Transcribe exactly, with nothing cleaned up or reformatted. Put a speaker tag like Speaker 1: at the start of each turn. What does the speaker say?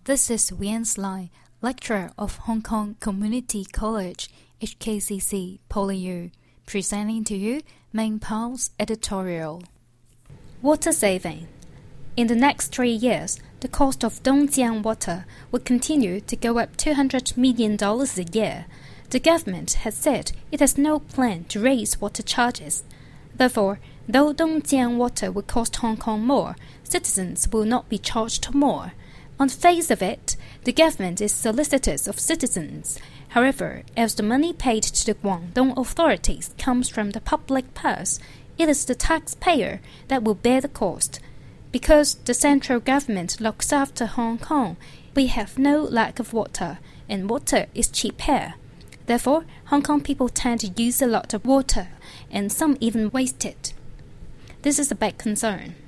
Speaker 1: This is Wian Lai, lecturer of Hong Kong Community College, H K C C, PolyU, presenting to you Main Paul's editorial.
Speaker 2: Water saving. In the next three years, the cost of Dongjiang water will continue to go up two hundred million dollars a year. The government has said it has no plan to raise water charges. Therefore, though Dongjiang water will cost Hong Kong more, citizens will not be charged more. On the face of it, the government is solicitous of citizens. However, as the money paid to the Guangdong authorities comes from the public purse, it is the taxpayer that will bear the cost. Because the central government looks after Hong Kong, we have no lack of water, and water is cheap here. Therefore, Hong Kong people tend to use a lot of water, and some even waste it. This is a big concern.